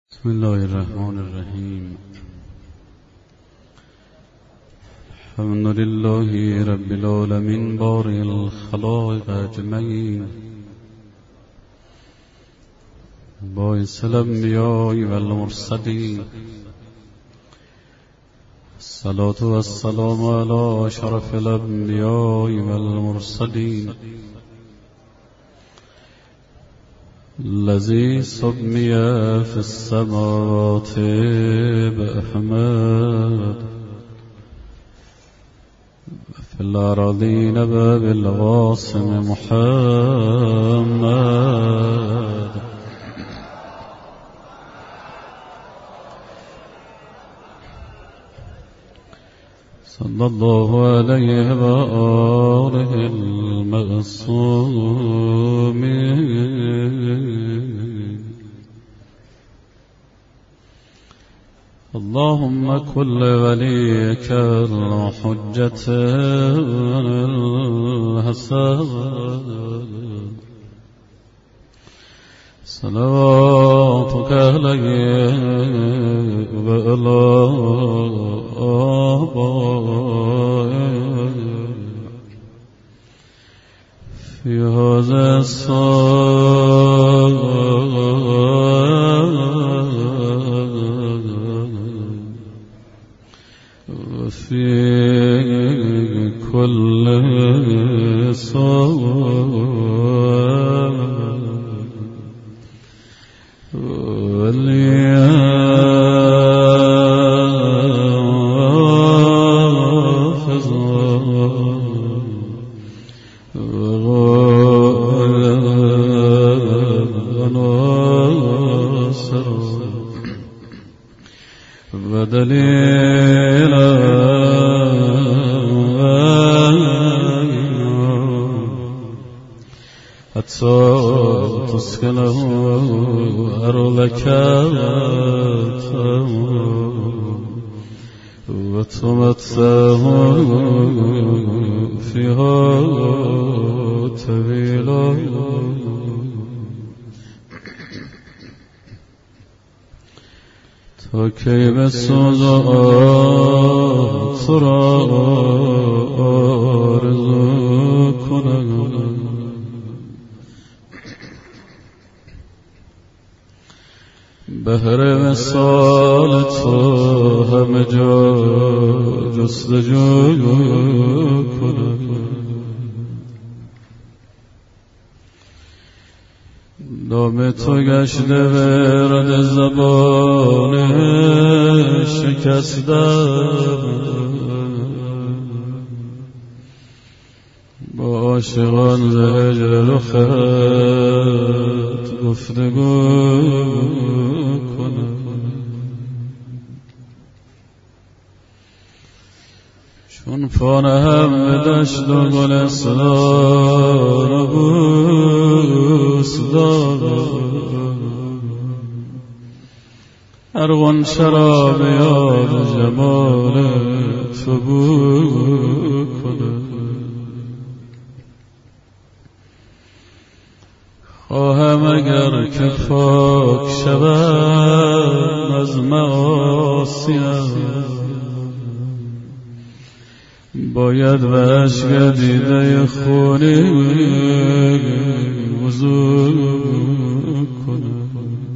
بسم الله الرحمن الرحیم. الحمد لله رب العالمین بارئ الخلائق اجمعین، باعث الانبیاء والمرسلین، الصلاة والسلام علی اشرف الانبیاء والمرسلین، الذي سمي في السماوات بأحمد في الأراضين بالقاسم محمد. صلى الله عليه وآله المعصومين. اللهم كل وليك الحجة الحسن صلواتك عليه وعلى آبائه في هذا وفي كل ودليلا حتى تسكنه أرضك وتمتعه فيها طويلا. تا کی بسوزات را آرزو کنم، بهر وصال تو همه جا جستجو کنم. نام تو گشته ورد زبان شکستم، با عاشقان ز هجر رخت گفتگو کنم. چون پانه هم به دشت و گلستان و بوستان، ارغن شراب یاد جمال تو بو کنم. خواهم اگر که پاک شوم از معاصیم، باید و عشق دیده خونی وضو کنم.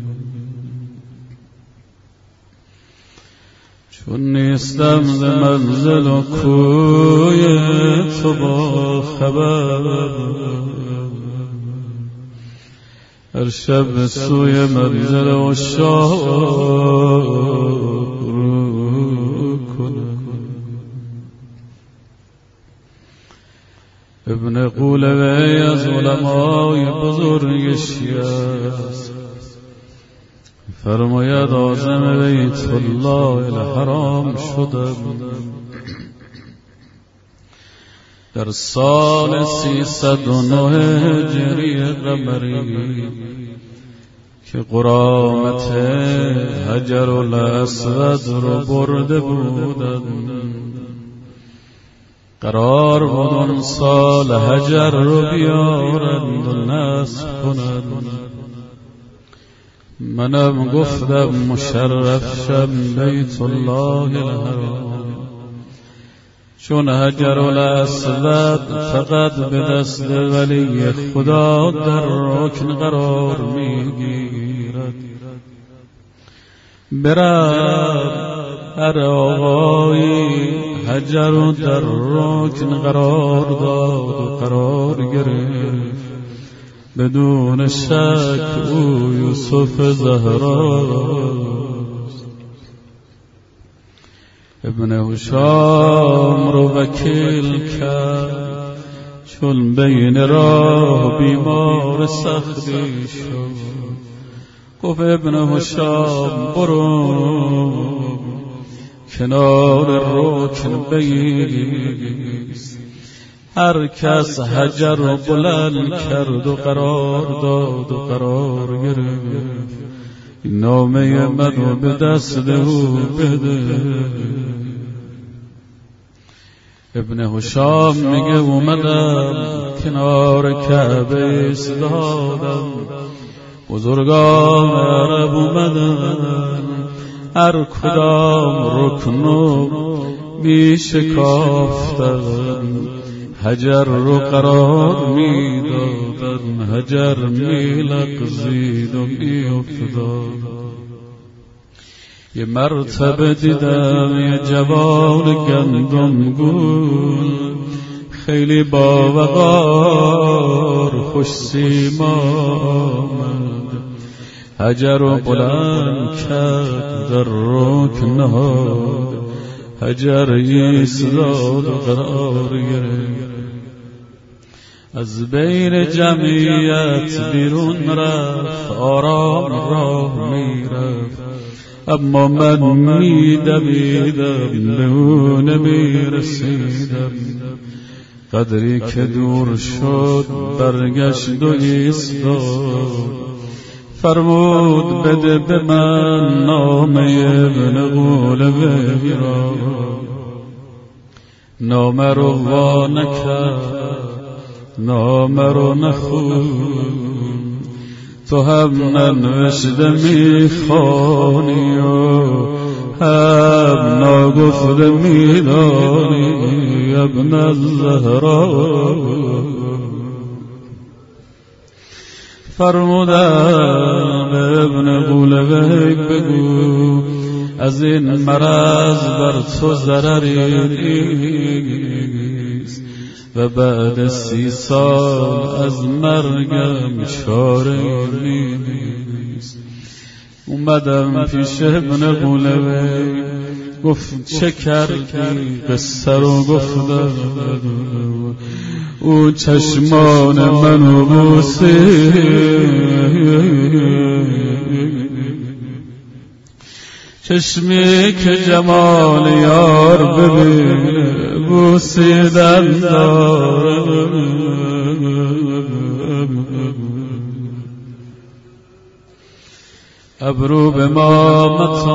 چون نیستم ز منزل و کوی تو با خبر، هر شب به سوی منزل عشاق رو کنم. ابن قولوی از علمای بزرگ شیعه است، فرماید عازم بیت الله الحرام شدم در سال 309 هجری قمری که قرامت حجر الاسود رو برده بودند. قرار بود اون سال حجر رو بیارند و نصب کنند، منم گفتم مشرف شم بیت الله الحرام، چون حجر الاسود فقط به دست ولی خدا در رکن قرار میگیرد. برد هر آقایی حجر در رکن قرار داد و قرار گرفت، بدون شک او یوسف زهراست. ابن هشام رو وکیل کرد، چون بین راه بیمار سختی شد. گفت ابن هشام برو کنار رکن بیست. هر کس حجر رو بلند کرد و قرار داد و قرار گرفت، نامه منو به دست او بده. ابن هشام میگه اومدم کنار کعبه ایستادم، بزرگان عرب اومدن هر کدام رکنو میشکافتن، حجر رو قرار میدادن، حجر میلغزید و میافتاد. یه مرتبه دیدم یه جوان گندم گول، خیلی با وقار خوش سیما آمد، حجر رو بلند کرد در رکن نهاد، حجر ایستاد و قرار گرفت. از بین جمعیت بیرون رفت، آرام راه میرفت، اما من میدویدم به او نمیرسیدم. قدری که دور شد برگشت و ایستاد، فرمود بده به من نامه ابن قولبی را. نامه رو وا نکرد، نامه رو نخوند، تو هم ننوشته میخوانی و هم ناگفته میدانی ابن الزهرا. فرمودم ابن قولبی بگو از این مرض بر تو ضرری نیست و بعد 30 سال از مرگم اشاره نیست. اومدم پیش ابن قولبی، گفت چه کردی؟ قصه رو گفتم. او چشمان منو بوسید، چشمی که جمال یار ببینه بوسیدن داره. ابرو به ما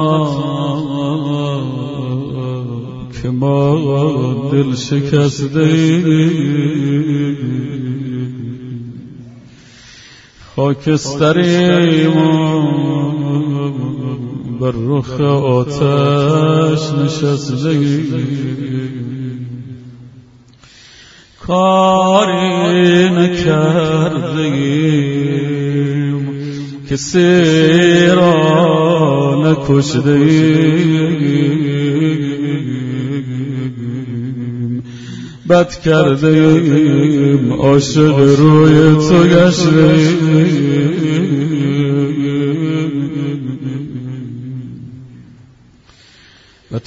متان که ما دل شکسته، خاکستریم بر رخ آتش نشسته. کاری نکردیم کسی را نکشتیم، بد کردیم عاشق روی تو گشتیم. بد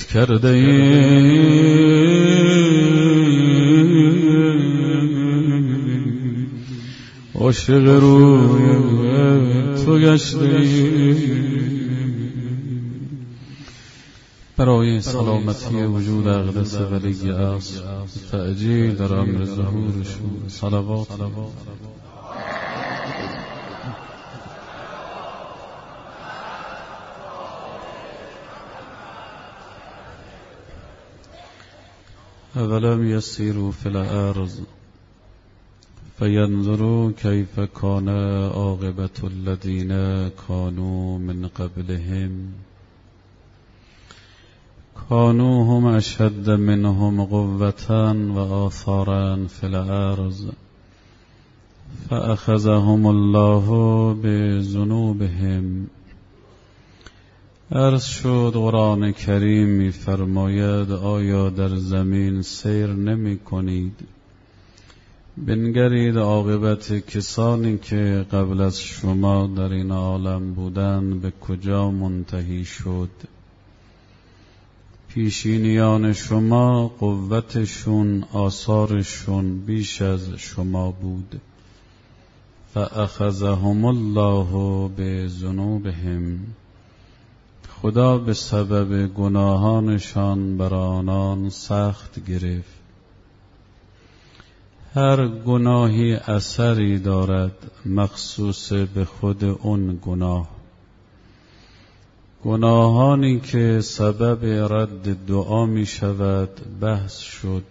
کردیم عاشق روی تو گشتیم. برای سلامتی وجود اقدس ولی اصل تأجیل در امر ظهورشون صلوات. اولم یسیروا فی الارض فینظروا کیف کان عاقبة الذین کانوا من قبلهم کانوا هم اشد منهم قوة و آثارا فی الارض فأخذهم الله بذنوبهم. عرض شد قرآن کریم می فرماید آیا در زمین سیر نمی کنید بنگرید عاقبت کسانی که قبل از شما در این عالم بودند به کجا منتهی شد. پیشینیان شما قوتشون آثارشون بیش از شما بود. فأخذهم الله بذنوبهم، خدا به سبب گناهانشان بر آنان سخت گرفت. هر گناهی اثری دارد مخصوص به خود اون گناه. گناهانی که سبب رد دعا می شود بحث شد،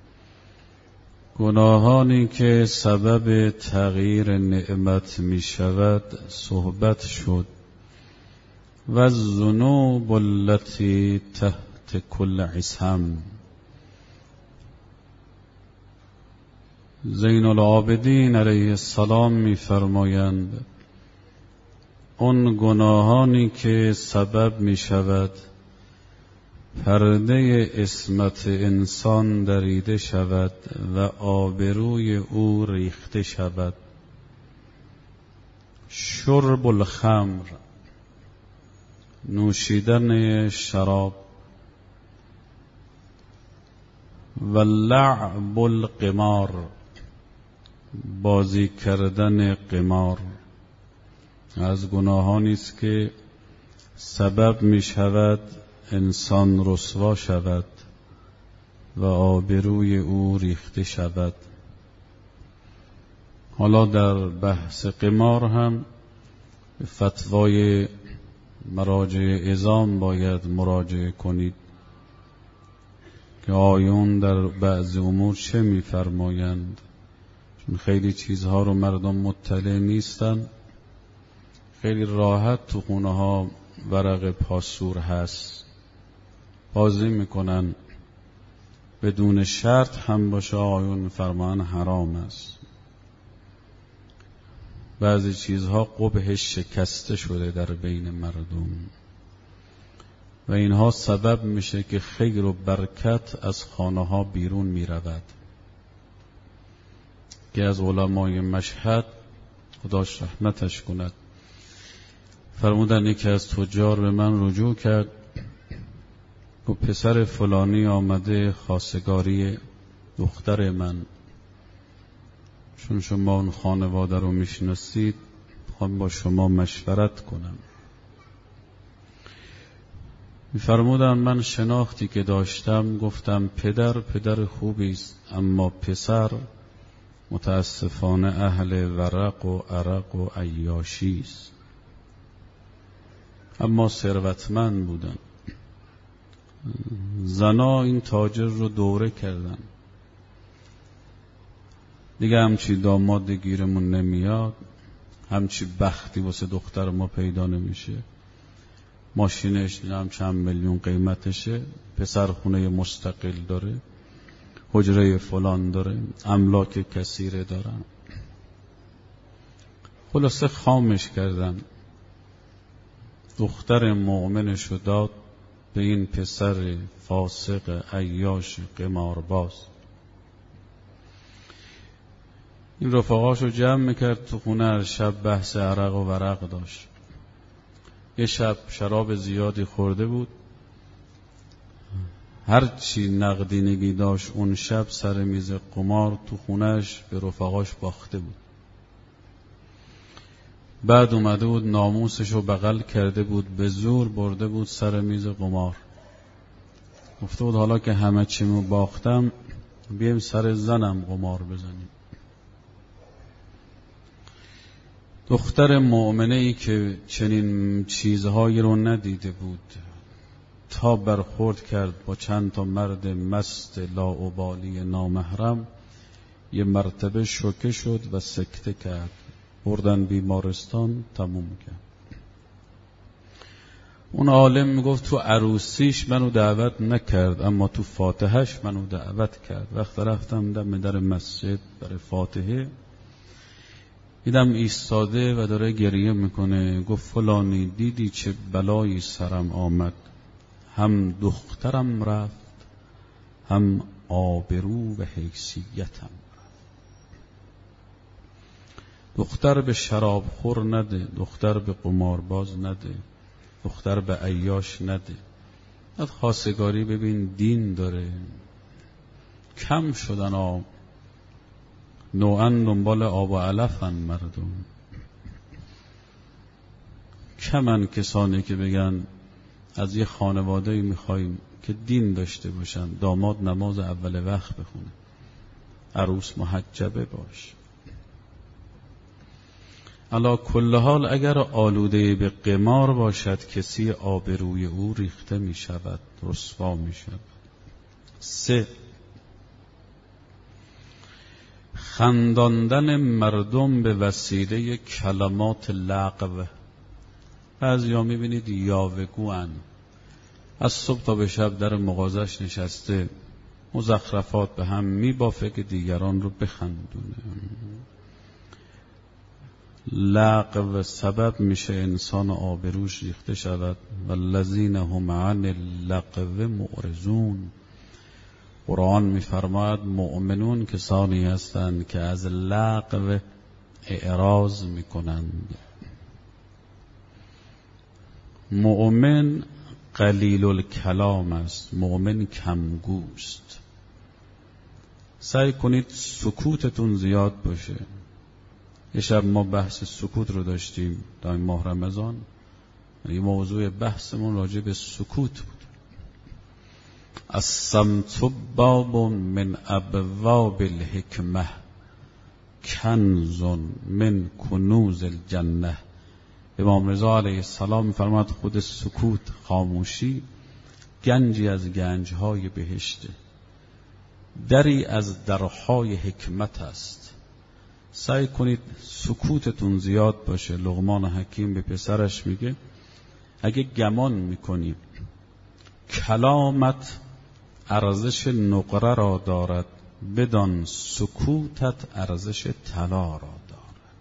گناهانی که سبب تغییر نعمت می شود صحبت شد. و الذنوب التي تحت كل عصم. زین العابدین علیه السلام می فرمایند اون گناهانی که سبب می شود پرده عصمت انسان دریده شود و آبروی او ریخته شود. شرب الخمر، نوشیدن شراب، و لعب القمار، بازی کردن قمار، از گناهانی است که سبب می شود انسان رسوا شود و آبروی او ریخته شود. حالا در بحث قمار هم فتوای مراجع عظام باید مراجعه کنید که آیون در بعض امور چه می‌فرمایند، چون خیلی چیزها رو مردم مطلع نیستن. خیلی راحت تو خونه ها ورق پاسور هست، بازی میکنن، بدون شرط هم باشه آیون فرمان حرام است. بعضی چیزها قبحش شکسته شده در بین مردم و اینها سبب میشه که خیر و برکت از خانه ها بیرون میرود. که از علمای مشهد خداش رحمتش کند فرمودن یکی از تجار به من رجوع کرد، گفت پسر فلانی آمده خواستگاری دختر من، چون شما اون خانواده رو میشناسید میخوام با شما مشورت کنم. میفرمودن من شناختی که داشتم گفتم پدر خوبی است، اما پسر متاسفانه اهل ورق و عرق و عیاشی است. اما ثروتمند بودن. زنا این تاجر رو دوره کردن، دیگه همچی داماد گیرمون نمیاد، همچی بختی واسه دختر ما پیدا نمیشه، ماشینش هم چند میلیون قیمتشه، پسر خونه مستقل داره، حجره فلان داره، املاک کثیره دارن. خلاصه خامش کردن. دختر مؤمنشو داد به این پسر فاسق عیاش قمارباز. این رفقاشو جمع میکرد تو خونه، هر شب بحث عرق و ورق داشت. یه شب شراب زیادی خورده بود، هر چی نقدینگی داشت اون شب سر میز قمار تو خونهش به رفقاش باخته بود. بعد اومده بود ناموسشو بغل کرده بود، به زور برده بود سر میز قمار، گفته بود حالا که همه چیمو باختم بیایم سر زنم قمار بزنیم. دختر مؤمنه ای که چنین چیزهایی رو ندیده بود تا برخورد کرد با چند تا مرد مست لاابالی نامحرم، یه مرتبه شوکه شد و سکته کرد، بردن بیمارستان، تموم کرد. اون عالم میگفت تو عروسیش منو دعوت نکرد، اما تو فاتحهش منو دعوت کرد. وقت رفتم دم در مسجد برای فاتحه، دیدم ایستاده و داره گریه میکنه. گفت فلانی دیدی چه بلایی سرم آمد؟ هم دخترم رفت، هم آبرو و حیثیتم. دختر به شرابخور نده، دختر به قمارباز نده، دختر به عیاش نده. بعد خواستگاری ببین دین داره. کم شدن نوعا دنبال آب و علفن مردم. کمن کسانی که بگن از یه خانواده میخوایم که دین داشته باشن، داماد نماز اول وقت بخونه، عروس محجبه باش. علا کل حال اگر آلوده به قمار باشد کسی، آبروی او ریخته می شود، رسوا می شود. 3. خنداندن مردم به وسیله کلمات لغو. بعضیا می بینید یاوه‌گوان، از صبح تا به شب در مغازش نشسته، مزخرفات به هم می بافه که دیگران رو بخندونه. لغو سبب میشه انسان آبروش ریخته شود. والذین هم عن اللغو معرضون. قرآن میفرماید مؤمنون کسانی هستند که از لغو اعراض میکنند. مؤمن قلیل الکلام است، مؤمن کمگوست. سعی کنید سکوتتون زیاد باشه. یه شب ما بحث سکوت رو داشتیم در ماه رمضان. یه موضوع بحثمون راجع به سکوت بود. الصمت باب من ابواب الحکمه، کنز من کنوز الجنه. امام رضا علیه السلام می‌فرماد خود سکوت، خاموشی، گنجی از گنج‌های بهشته، دری از درهای حکمت است. سعی کنید سکوتتون زیاد باشه. لقمان حکیم به پسرش میگه اگه گمان میکنی کلامت ارزش نقره را دارد، بدان سکوتت ارزش طلا را دارد.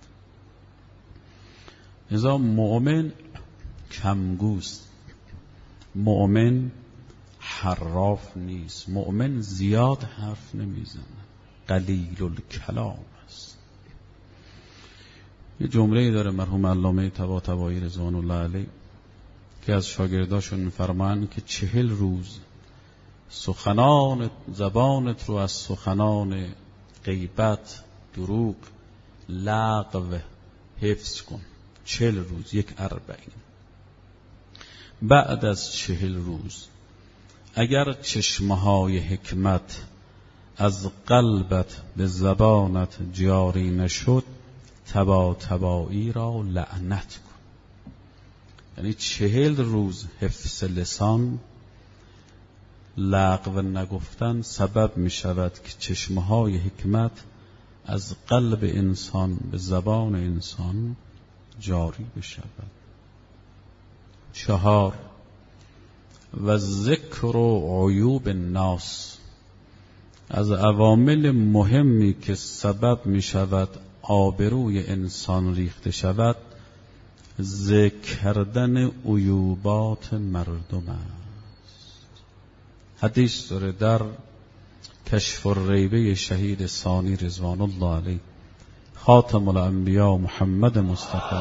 لذا مؤمن کمگوست، مؤمن حراف نیست، مؤمن زیاد حرف نمیزنه، قلیل الکلام است. یه جمله‌ای داره مرحوم علامه طباطبایی رضوان الله علیه که از شاگرداشون می‌فرمایند که 40 روز سخنان زبانت رو از سخنان غیبت، دروغ، لغو حفظ کن. 40 روز، 41. بعد از 40 روز اگر چشمه‌های حکمت از قلبت به زبانت جاری نشد، طباطبایی را لعنت کن. یعنی 40 روز حفظ لسان، لغو نگفتن سبب می شود که چشمهای حکمت از قلب انسان به زبان انسان جاری بشود. 4. و ذکر و عیوب الناس. از عوامل مهمی که سبب می شود آبروی انسان ریخته شود، ذکر کردن عیوبات مردم است. حدیث داره در کشف الریبه شهید ثانی رضوان الله علیه، خاتم الانبیا محمد مصطفی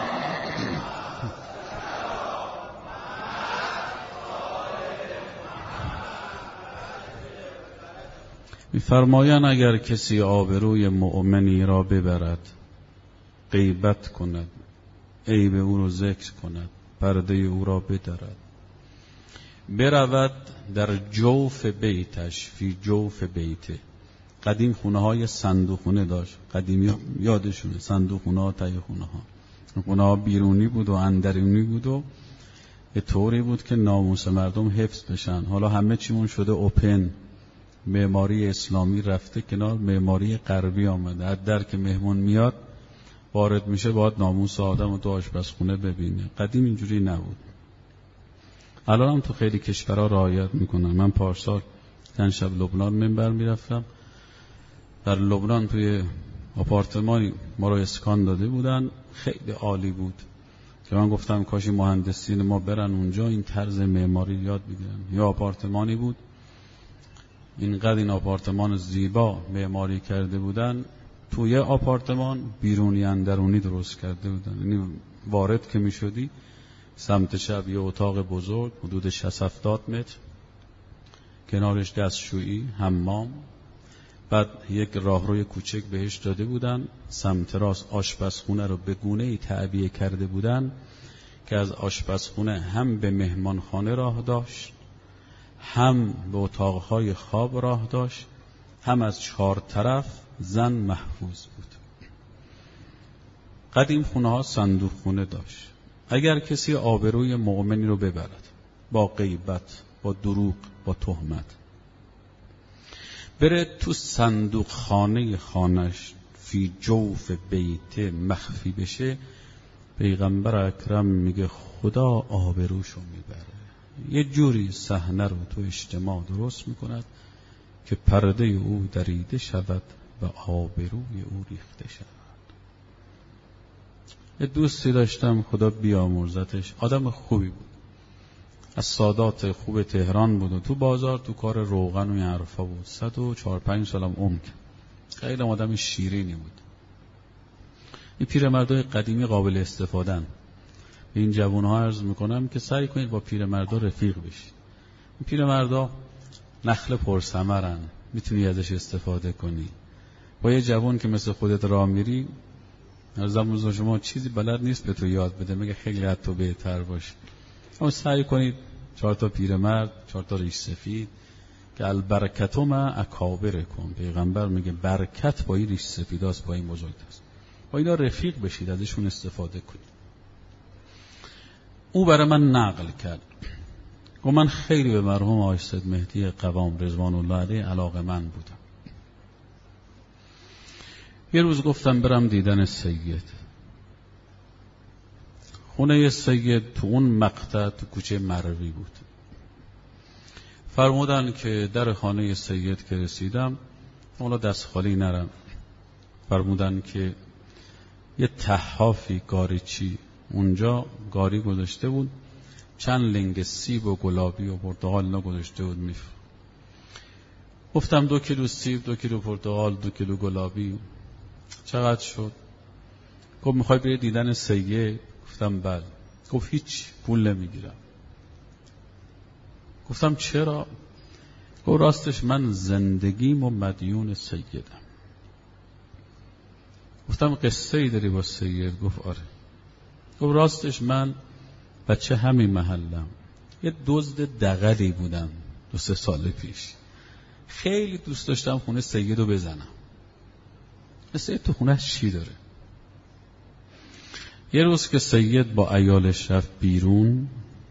می‌فرمایند اگر کسی آبروی مؤمنی را ببرد، غیبت کند، عیب او را ذکر کند، پرده او را بدرد، برود در جوف بیتش، فی جوف بیته. قدیم خونه های صندوق خونه داشت، قدیمی یادشونه، صندوق خونه ها، تای خونه ها. خونه ها بیرونی بود و اندرونی بود و یه طوری بود که ناموس مردم حفظ بشن. حالا همه چیمون شده اوپن، معماری اسلامی رفته کنار، معماری غربی آمده. از در که مهمون میاد وارد میشه باید ناموس آدم رو تو آشپزخونه ببینه. قدیم اینجوری نبود. الان هم تو خیلی کشورها رعایت میکنن. من پارسال چند شب لبنان منبر میرفتم. در لبنان توی آپارتمانی ما رو اسکان داده بودن، خیلی عالی بود که من گفتم کاش مهندسین ما برن اونجا این طرز معماری یاد بگیرن. یا آپارتمانی بود اینقدر این آپارتمان زیبا معماری کرده بودن، توی آپارتمان بیرونی اندرونی درست کرده بودن. یعنی وارد که میشدی سمت چپ یه اتاق بزرگ حدود 60-70 متر، کنارش دستشویی، حمام، بعد یک راهروی کوچک بهش داده بودن، سمت راست آشپزخونه رو به گونه‌ای تعبیه کرده بودن که از آشپزخونه هم به مهمانخانه راه داشت، هم به اتاقهای خواب راه داشت، هم از 4 طرف زن محفوظ بود. قدیم خونه ها صندوق خونه داشت. اگر کسی آبروی مؤمنی رو ببرد با غیبت، با دروغ، با تهمت، بره تو صندوق خانه خانش فی جوف بیت مخفی بشه، پیغمبر اکرم میگه خدا آبروشو میبره. یه جوری صحنه رو تو اجتماع درست میکند که پرده او دریده شود و آبروی او ریخته شود. یه دوستی داشتم خدا بیامرزتش، آدم خوبی بود، از سادات خوب تهران بود و تو بازار تو کار روغن و این حرفا بود. 104-105 سالم عمر کرد. خیلی آدم شیرینی بود. این پیرمردای قدیمی قابل استفاده‌اند. به این جوان‌ها عرض میکنم که سعی کنید با پیرمردا رفیق بشید. این پیرمردا نخل پرثمرن، میتونی ازش استفاده کنی. با یه جوان که مثل خودت راه میری، ارزم شما چیزی بلد نیست به تو یاد بده، میگه خیلی از تو بهتر باشه. اما سعی کنید 4 تا پیرمرد، 4 تا ریش سفید که البرکت مع اکابرکم، پیغمبر میگه برکت با این ریش سفیداست، با این بزرگاست. با اینا رفیق بشید، ازشون استفاده کنید. او برای من نقل کرد و من خیلی به مرحوم آقای سید مهدی قوام رضوان الله علیه علاقه‌مند بودم. یه روز گفتم برم دیدن سید. خونه سید تو اون مقطع تو کوچه مروی بود. فرمودن که در خانه سید که رسیدم، اونا دست خالی نرم. فرمودن که یه تحافی گاریچی اونجا گاری گذاشته بود، چند لنگ سیب و گلابی و پرتقال اینا گذاشته بود میفروخت. گفتم 2 کیلو سیب، 2 کیلو پرتقال، 2 کیلو گلابی چقدر شد؟ گفت میخوای بری دیدن سید؟ گفتم بله. گفت هیچ پول نمیگیرم. گفتم چرا؟ گفت راستش من زندگیم و مدیون سیدم. گفتم قصه ای داری با سید؟ گفت آره. گفت راستش من بچه همین محلم، یه دزد دغلی بودم 2-3 سال پیش، خیلی دوست داشتم خونه سید رو بزنم. سید تو خونه چی داره؟ یه روز که سید با عیالش رفت بیرون،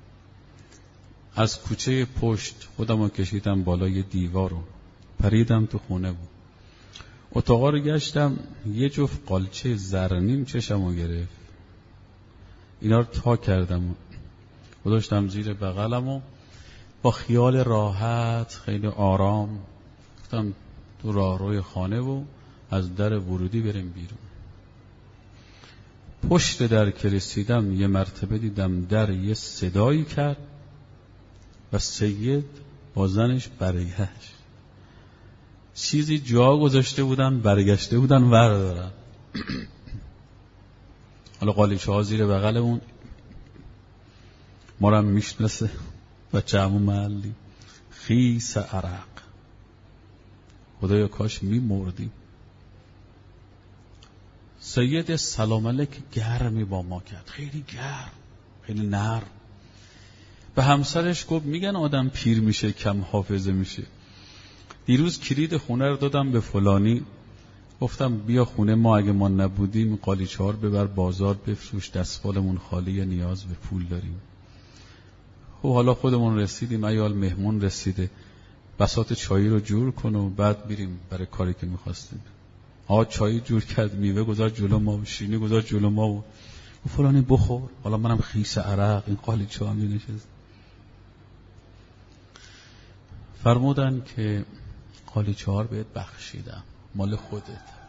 از کوچه پشت خودم رو کشیدم بالای دیوار رو پریدم تو خونه بود. اتاقا رو گشتم، یه جفت قالچه زرنیم چشم رو گرفت. اینا رو تا کردم و داشتم زیر بغلم و با خیال راحت خیلی آرام گفتم تو راهروی خانه و از در ورودی بریم بیرون. پشت در که رسیدم یه مرتبه دیدم در یه صدایی کرد و سید با زنش برگشت. چیزی جا گذاشته بودن، برگشته بودن وردارن. حالا قالیچه ها زیر بغلمون، ما رو هم میشناسه، بچه همون محلی، خیس عرق، خدایا کاش میمردیم. سید سلام علیک گرمی با ما کرد، خیلی گرم، خیلی نرم. به همسرش گفت میگن آدم پیر میشه کم حافظه میشه. دیروز کلید خونه رو دادم به فلانی، گفتم بیا خونه ما، اگه ما نبودیم قالیچه ها رو ببر بازار بفروش، دستمالمون خالیه، نیاز به پول داریم. خب حالا خودمون رسیدیم، عیال مهمون رسیده، بساط چایی رو جور کن و بعد بریم برای کاری که میخواستیم. چایی جور کرد، میوه گذاشت جلو ما و شیرینی گذاشت جلو ما و فلانی بخور. حالا منم خیس عرق، این قالیچه هم نشست. فرمودن که قالیچه ها رو بهت بخشیدم، مال خودت،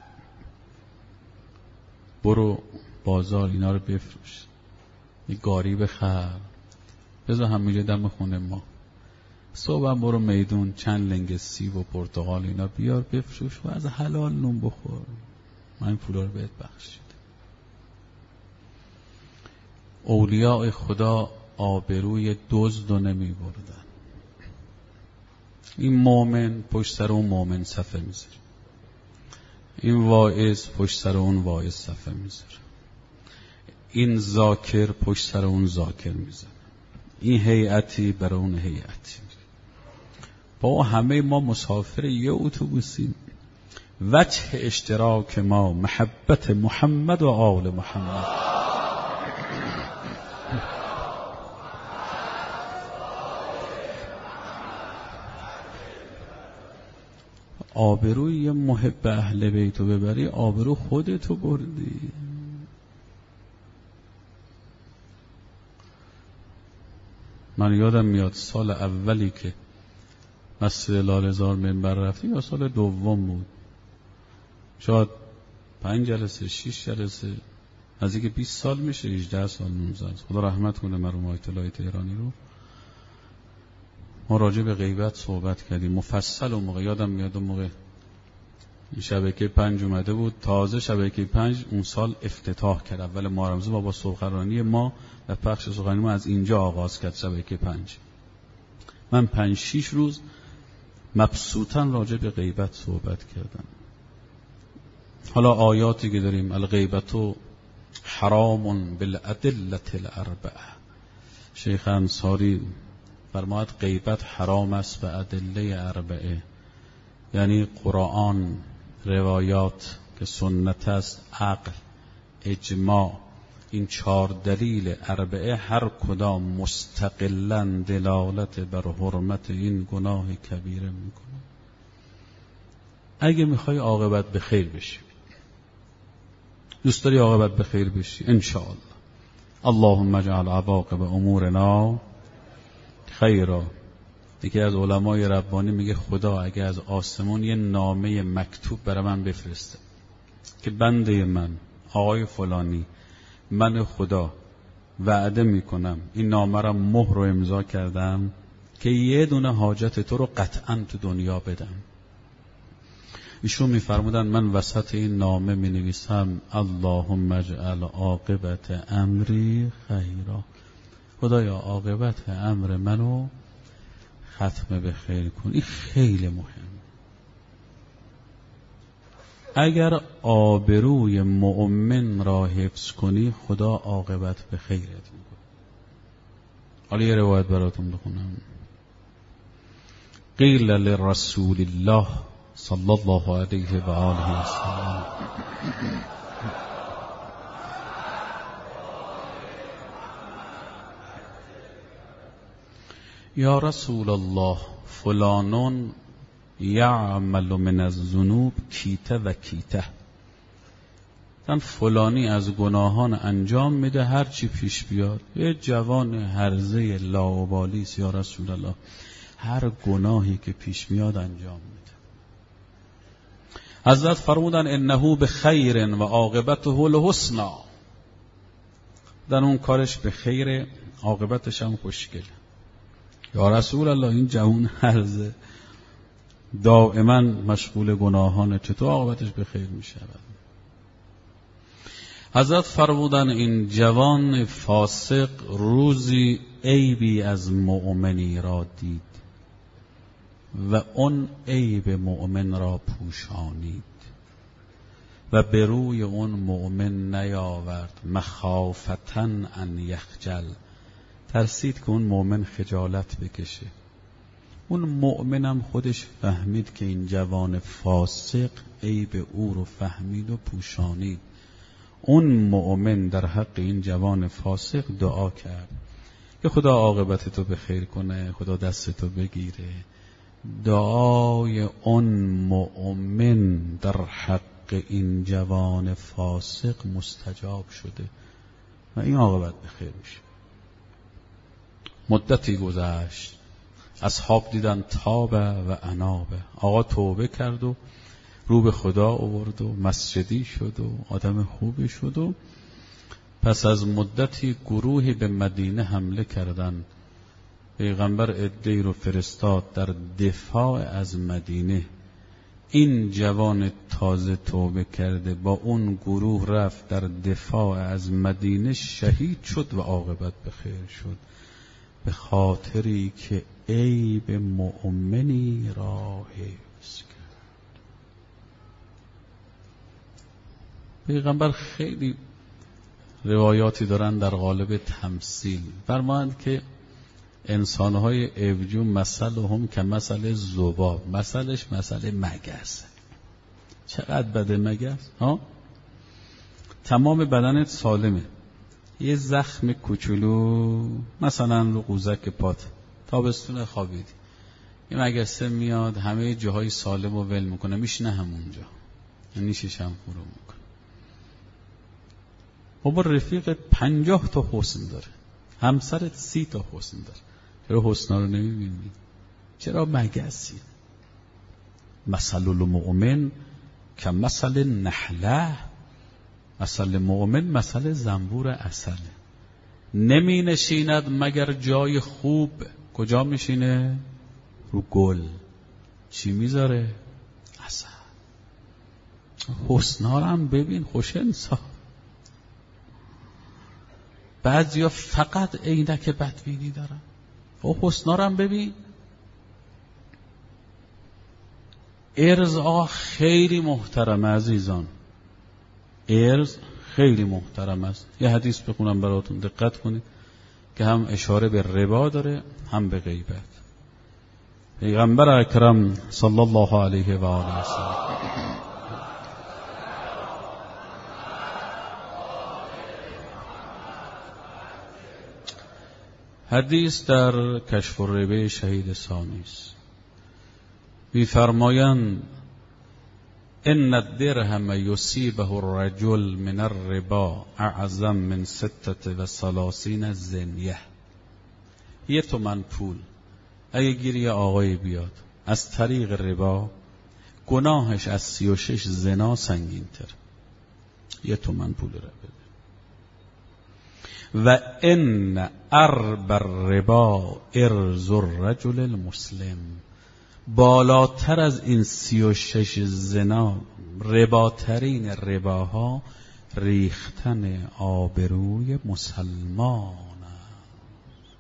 برو بازار اینا رو بفروش، یه گاری بخر، بذار همینجا دم خونه ما، صبح برو میدون چند لنگ سیب و پرتقال اینا بیار بفروش و از حلال نون بخور، من این پولا رو بهت بخشید. اولیاء خدا آبروی دزد رو نمی بردن. این مومن پشت سر اون مومن صفه میذاره، این واعظ پشت سر اون واعظ صفه میذاره، این ذاکر پشت سر اون ذاکر میذاره، این هیئتی برای اون هیئتی. با همه ما مسافر یه اتوبوسیم. وجه اشتراک ما محبت محمد و آل محمد. آبروی یه محب اهل بیتو ببری، آبرو خودتو بردی. من یادم میاد سال اولی که مسجد لاله‌زار منبر رفتیم، یا سال دوم بود، شاید 5 جلسه 6 جلسه، از اینکه 20 سال میشه، 18 سال 19 خدا رحمت کنه مرحوم آیت الله تهرانی رو. ما راجع به غیبت صحبت کردیم مفصل. اون موقع یادم میاد، اون موقع شبکه 5 اومده بود، تازه شبکه 5 اون سال افتتاح کرد. اول ماه رمضان با سخنرانی ما و پخش سخنرانی ما از اینجا آغاز کرد شبکه 5. من 5-6 روز مبسوطاً راجع به غیبت صحبت کردم. حالا آیاتی که داریم، الغیبت حرام بالادله الاربعه، شیخ انصاری فرماید غیبت حرام است به ادله اربعه، یعنی قرآن، روایات که سنت است، عقل، اجماع، این 4 دلیل اربعه هر کدام مستقلاً دلالت بر حرمت این گناه کبیره میکنه. اگه میخوای عاقبت به خیر بشی، دوست داری عاقبت به خیر بشی، انشاءالله اللهم اجعل عواقب امورنا خیرا. یکی از علمای ربانی میگه خدا اگه از آسمون یه نامه مکتوب برای من بفرسته که بنده من آقای فلانی، من خدا وعده میکنم این نامه را مهر و امضا کردم که یه دونه حاجت تو رو قطعا تو دنیا بدم. ایشون میفرمودن من وسط این نامه می نویسم اللهم اجعل عاقبت امری خیرا، خدایا عاقبت امر منو ختم به خیر کن. این خیلی مهم. اگر آبروی مؤمن را حفظ کنی، خدا عاقبت به خیرت میکنه. حالا یه روایت براتون بخونم. قیل لرسول الله صلی الله علیه و آله و سلم یا رسول الله فلان یعمل من الذنوب کیته و کیته، من فلانی از گناهان انجام میده هر چی پیش بیاد. یه جوان هرزه لاابالی است یا رسول الله، هر گناهی که پیش میاد انجام میده. حضرت فرمودن انه بخیر و عاقبته الحسنی، در اون کارش به خیر، عاقبتش هم خوشگله. یا رسول الله این جوان هرزه دائما مشغول گناهانه، چطور عاقبتش به خیر میشه؟ حضرت فرمودن این جوان فاسق روزی عیبی از مؤمنی را دید و اون عیب مؤمن را پوشانید و به روی اون مؤمن نیاورد، مخافتا ان یخجل، ترسید که اون مؤمن خجالت بکشه. اون مؤمنم خودش فهمید که این جوان فاسق عیب او رو فهمید و پوشانید. اون مؤمن در حق این جوان فاسق دعا کرد که خدا عاقبت تو به خیر کنه، خدا دست تو بگیره، دعای اون مؤمن در حق این جوان فاسق مستجاب شده و این عاقبت به خیر میشه. مدتی گذشت، اصحاب دیدن تابه و انابه، آقا توبه کرد و رو به خدا آورد و مسجدی شد و آدم خوبی شد و پس از مدتی گروهی به مدینه حمله کردن. پیغمبر عده‌ای رو فرستاد در دفاع از مدینه. این جوان تازه توبه کرده با اون گروه رفت در دفاع از مدینه، شهید شد و عاقبت به خیر شد، به خاطری که عیب مؤمنی را حفظ کرد. پیغمبر خیلی روایاتی دارن در قالب تمثیل. فرمایند که انسانهای عیبجو مثلهم که مثل ذباب، مثلش مثل مگس. چقدر بده مگس؟ تمام بدنت سالمه، یه زخم کوچولو مثلا رو قوزک پات، تابستون خوابیدی، این مگسه میاد همه جاهای سالم رو ول میکنه، میشینه همونجا، نیشش هم فرو میکنه. بابا رفیقت 50 تا حسن داره، همسرت 30 تا حسن داره، چرا حسنا رو نمیبینی؟ چرا مگسی؟ مثل المؤمن که مثل نحله، مثل مؤمن مثل زنبور عسله، نمی نشیند مگر جای خوب. کجا میشینه؟ رو گل. چی میذاره؟ عسل. حسنا رو هم ببین، خوش انسان. بعضیا فقط عینک بدبینی دارن، او حسنا رو هم ببین. ارز آقا خیلی محترم عزیزان، ارز خیلی محترم است. یه حدیث بخونم براتون، دقت کنید که هم اشاره به ربا داره هم به غیبت. پیغمبر اکرم صلی الله علیه و آله و سلم حدیث در کشف الربا شهید ثانی است، می‌فرمایند ان الدرهم یصیبه الرجل من الربا اعظم من 36 زنیه. 1 تومن پول اگه گیری آقای بیاد از طریق ربا، گناهش از 36 زنا سنگین تر. 1 تومن پول رو بده. و ان ارب الربا ارز الرجل المسلم، بالاتر از این 36 زنا، رباترین رباها ریختن آبروی مسلمان است.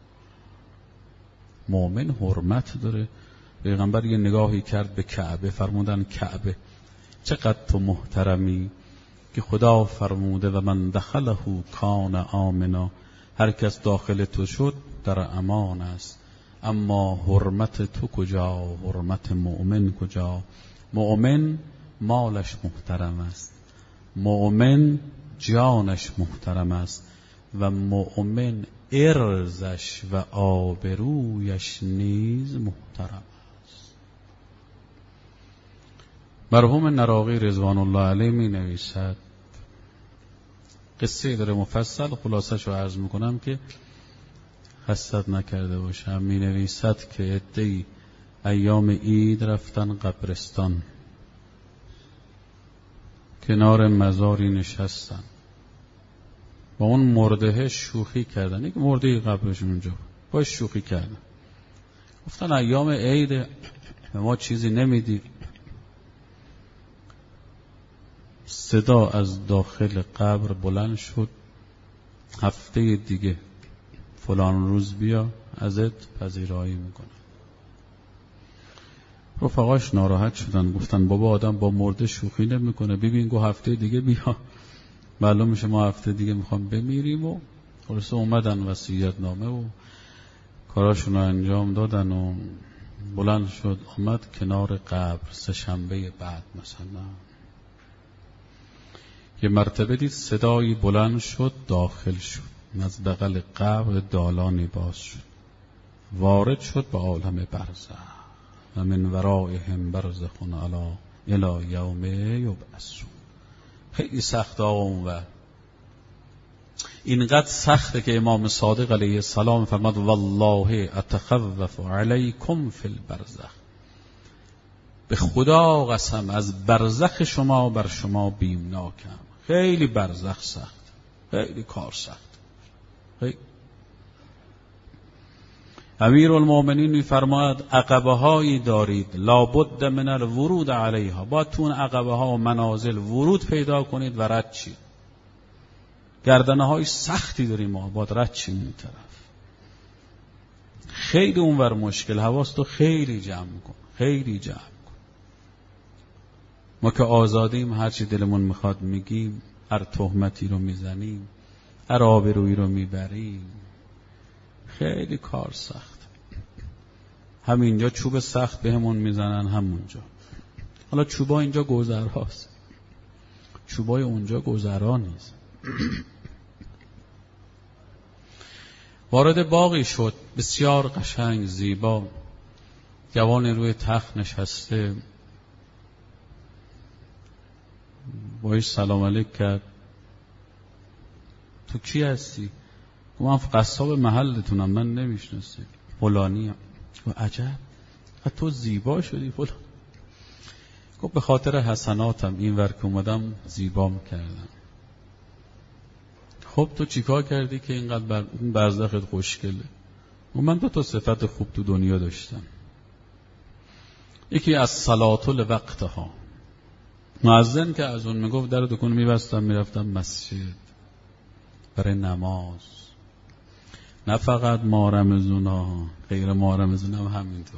مؤمن حرمت داره. پیغمبر یه نگاهی کرد به کعبه، فرمودن کعبه چقدر تو محترمی که خدا فرموده و من دخله کان آمنا، هر کس داخل تو شد در امان است. اما حرمت تو کجا؟ حرمت مؤمن کجا؟ مؤمن مالش محترم است، مؤمن جانش محترم است و مؤمن ارزش و آبرویش نیز محترم است. مرحوم نراقی رضوان الله علیه می نویسد، قصه داره مفصل، خلاصش رو عرض میکنم که حسد نکرده باشم. می نویسد که عده‌ای ایام عید رفتن قبرستان، کنار مزاری نشستن، با اون مرده شوخی کردن. یک مرده قبرشون اونجا باش شوخی کردن، گفتن ایام عید به ما چیزی نمیدی. صدا از داخل قبر بلند شد، هفته دیگه فلان روز بیا ازت پذیرایی میکنه. رفقاش ناراحت شدن، گفتن بابا آدم با مرده شوخی نمیکنه، ببین گو هفته دیگه بیا، معلوم میشه ما هفته دیگه میخوام بمیریم. و خلاصه اومدن وصیت نامه و کاراشون رو انجام دادن و بلند شد اومد کنار قبر. 3 شنبه بعد مثلا یه مرتبه دید صدایی بلند شد، داخل شد، از بغل قبر دالانی باز شد، وارد شد به عالم برزخ. و من ورائهم برزخ الی یوم یبعثون. خیلی سخت آقا اون. اینقدر سخته که امام صادق علیه السلام فرماد والله اتخوف علیکم فی البرزخ، به خدا قسم از برزخ شما بر شما بیمناکم. خیلی برزخ سخت، خیلی کار سخت. خیلی. امیرالمومنین می‌فرماید عقبه هایی دارید لابد من الورود علیها، باید تو اون عقبه ها و منازل ورود پیدا کنید و رد چید. گردنه های سختی داریم ما، باید رد چیم این طرف. خیلی اونور مشکل، حواستو خیلی جمع کن، خیلی جمع کن. ما که آزادیم، هر چی دلمون میخواد میگیم، هر تهمتی رو میزنیم، هر آبرویی رو میبریم. خیلی کار سخت. همینجا چوب سخت بهمون میزنن، همونجا. حالا چوبا اینجا گذرهاست، چوبای اونجا گذرا نیست. وارد باغی شد بسیار قشنگ زیبا. جوان روی تخت نشسته، باش سلام علیک کرد. تو کی هستی؟ من قصاب محلتونم، من نمیشناسم، فلانیم. عجب تو زیبا شدی فلان. گفت به خاطر حسناتم این ور که اومدم زیبام کردم. خب تو چیکار کردی که اینقدر برزخت خوشگله؟ و من 2 صفت خوب تو دنیا داشتم. یکی از صلات لوقتها، مؤذن که از اون میگفت در دکون میبستم میرفتم مسجد برای نماز. نه فقط مارمزونا، غیر مارمزون هم همینطور.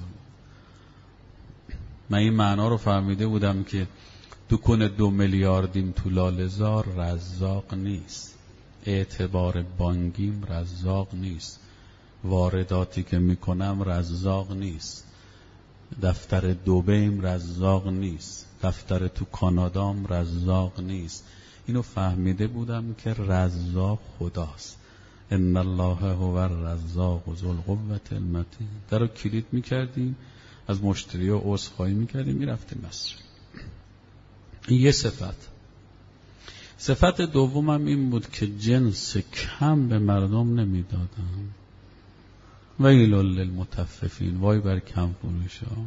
من این معنا رو فهمیده بودم که دکون 2 میلیاردیم تو لاله‌زار رزاق نیست، اعتبار بانگیم رزاق نیست، وارداتی که میکنم رزاق نیست، دفتر دبیم رزاق نیست، دفتر تو کانادام رزاق نیست. اینو فهمیده بودم که رزاق خداست. ان الله هو الرزاق ذو القوة المتین. درو کلید میکردیم، از مشتری ها عذرخواهی میکردیم، میرفتیم مسجد. این یه صفت. صفت دومم این بود که جنس کم به مردم نمیدادم. ویل للمطففین، وای بر کم فروشا.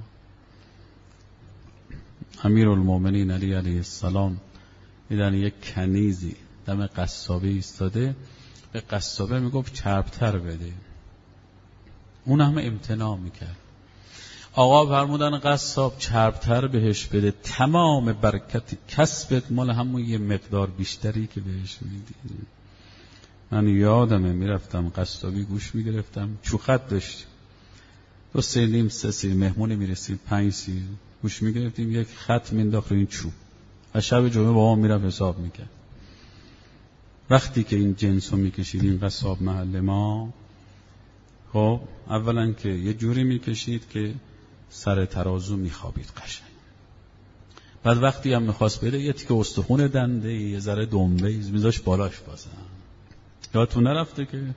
امیرالمومنین علی علیه السلام دیدن یک کنیزی دم قصابه ایستاده، به قصابه میگفت چربتر بده، اون هم امتناع میکرد. آقا فرمودن قصاب چربتر بهش بده، تمام برکت کسبت مال همون یه مقدار بیشتری که بهش میدی. من یادمه میرفتم قصابی گوش میگرفتم، چوخت داشتیم، 2 سیلیم 3 سیر مهمونی میرسید 5 سیر گوش میگرفتیم، یک خط مینداخت رو این چوب و شب جمعه با ما میرفت حساب میکرد. وقتی که این جنسو میکشید این قصاب محل ما، خب اولا که یه جوری میکشید که سر ترازو میخوابید قشنگ. بعد وقتی هم میخواست بده یه تیکه استخون دنده، یه ذره دنبه میذاش بالاش بازن. یادتون نرفته که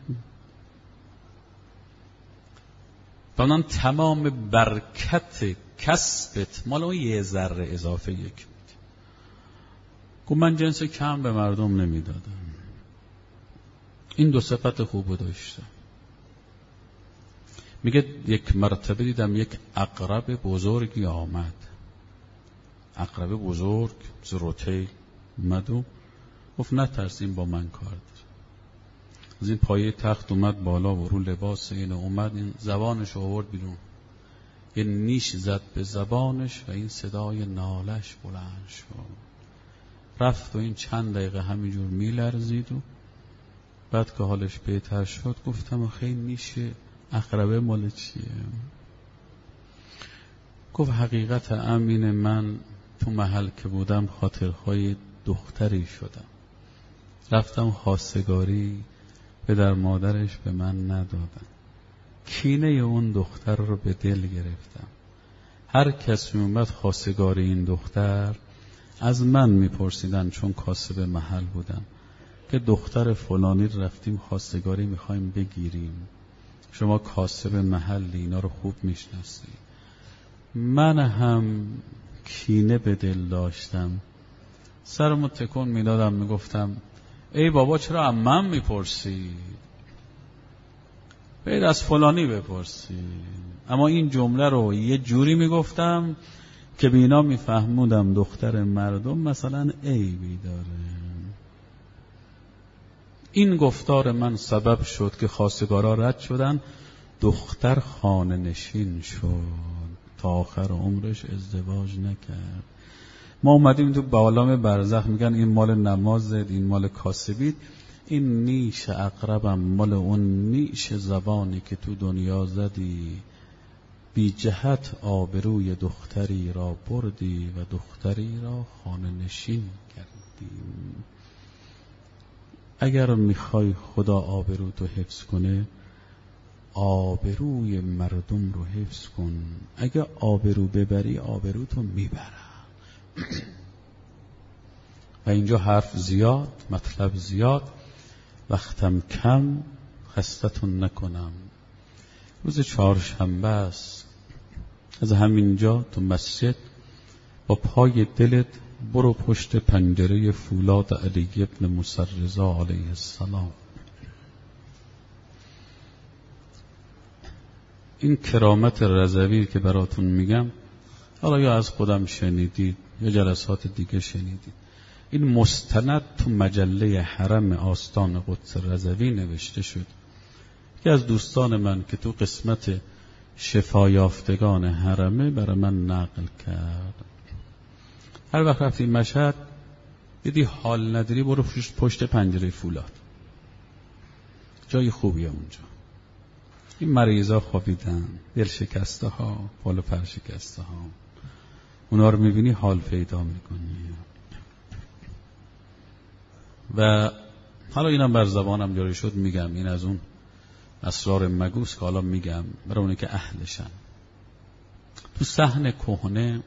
بنان تمام برکت کسبت مال اون یه ذره اضافه یک بود. گفت من جنس کم به مردم نمیدادم. این 2 صفت خوب داشتم. میگه یک مرتبه دیدم یک عقرب بزرگی آمد، عقرب بزرگ زروتیل اومد و گفت نترسیم با من کار داره. از این پایه تخت اومد بالا و رو لباس اینو اومد، این زبانش آورد بیرون، یه نیش زد به زبانش و این صدای نالش بلند شد. رفت و این چند دقیقه همینجور میلرزید و بعد که حالش بهتر شد گفتم خیلی نیش عقربه مال چیه؟ گفت حقیقت امین من تو محل که بودم خاطرهای دختری شدم، رفتم خواستگاری، پدر مادرش به من ندادن، کینه اون دختر رو به دل گرفتم. هر کس می اومد خواستگاری این دختر از من میپرسیدن، چون کاسب محل بودم، که دختر فلانی رفتیم خواستگاری میخوایم بگیریم، شما کاسب محل اینا رو خوب میشناسی. من هم کینه به دل داشتم، سرمو تکون میدادم، میگفتم ای بابا چرا عمم میپرسی؟ باید از فلانی بپرسی. اما این جمله رو یه جوری میگفتم که به اینا میفهمودم دختر مردم مثلا عیبی داره. این گفتار من سبب شد که خواستگارا رد شدن، دختر خانه نشین شد، تا آخر عمرش ازدواج نکرد. ما اومدیم تو بالام برزخ، میگن این مال نمازت، این مال کاسبید، این نیش اقربم مال اون نیش زبانی که تو دنیا زدی، بی جهت آبروی دختری را بردی و دختری را خانه نشین کردی. اگر میخوای خدا آبرو تو حفظ کنه، آبروی مردم رو حفظ کن. اگر آبرو ببری آبرو تو میبرم. و اینجا حرف زیاد، مطلب زیاد، وقتم کم، خستتون نکنم. روز چهارشنبه است، از همینجا تو مسجد با پای دلت برو پشت پنجره فولاد علی ابن موسی رضا علیه السلام. این کرامت رضوی که براتون میگم، حالا یا از خودم شنیدید یا جلسات دیگه شنیدید، این مستند تو مجله حرم آستان قدس رضوی نوشته شد که از دوستان من که تو قسمت شفایافتگان حرمه برای من نقل کرد. هر وقت رفتی مشهد دیدی حال نداری، برو پشت پنجره فولاد، جای خوبیه اونجا. این مریضا خوابیدن، دل شکسته ها، پال و پر شکسته ها، اونا رو میبینی حال پیدا میکنی. و حالا اینم بر زبانم جاری شد میگم، این از اون اسرار مگوس که حالا میگم برای اونی که اهلشن. تو صحن کهنه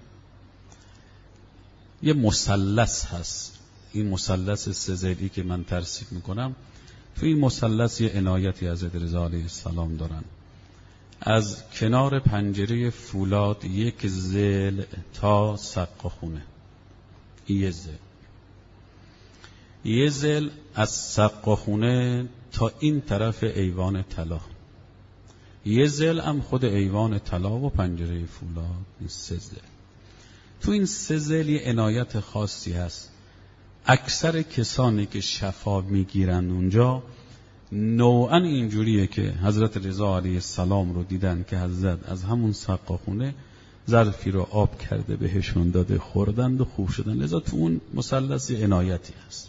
یه مثلث هست، این مثلث سه‌ضلعی که من ترسیم میکنم، تو این مثلث یه عنایتی حضرت رضا علیه السلام دارن. از کنار پنجره فولاد یک ضلع تا سقا خونه، یه ضلع از سقا خونه تا این طرف ایوان طلا، یه ضلع هم خود ایوان طلا و پنجره فولاد. این سه ضلع، تو این سه ضلع یه عنایت خاصی هست. اکثر کسانی که شفا میگیرند اونجا نوعا اینجوریه که حضرت رضا علیه السلام رو دیدن که حضرت از همون سقا خونه ظرفی رو آب کرده بهشون داده، خوردند و خوب شدن. لذا تو اون مثلث عنایتی هست.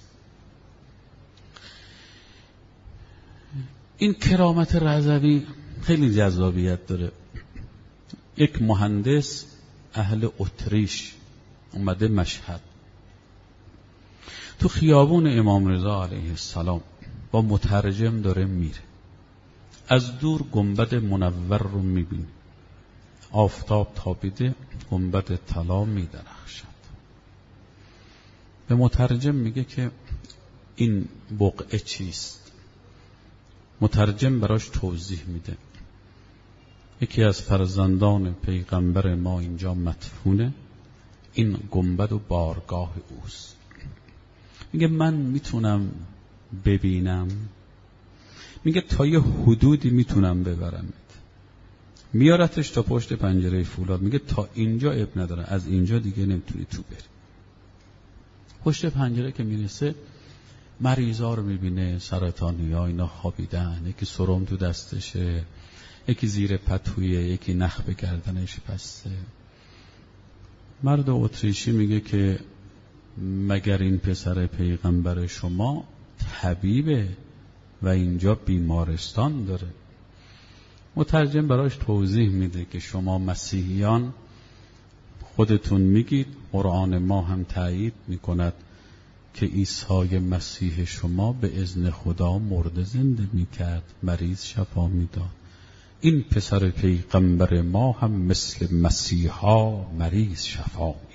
این کرامت رضوی خیلی جذابیت داره. یک مهندس اهل اتریش اومده مشهد، تو خیابون امام رضا علیه السلام با مترجم داره میره، از دور گنبد منور رو میبینه، آفتاب تابیده، گنبد طلا میدرخشد. به مترجم میگه که این بقعه چیست؟ مترجم براش توضیح میده، یکی از فرزندان پیغمبر ما اینجا مدفونه، این گنبد و بارگاه اوست. میگه من میتونم ببینم؟ میگه تا یه حدودی میتونم ببرم. میارتش تا پشت پنجره فولاد، میگه تا اینجا اب نداره، از اینجا دیگه نمیتونی تو بری. پشت پنجره که میرسه مریضا رو میبینه، سرطانی ها اینا خوابیدن، یکی سرم تو دستشه، یکی زیر پتویه، یکی نخ به گردنش بسته. مرد اتریشی میگه که مگر این پسر پیغمبر شما طبیبه و اینجا بیمارستان داره؟ مترجم براش توضیح میده که شما مسیحیان خودتون میگید، قرآن ما هم تایید میکند که عیسی مسیح شما به اذن خدا مرده زنده میکرد، مریض شفا میداد. این پسر پیغمبر ما هم مثل مسیحا مریض شفا میداد.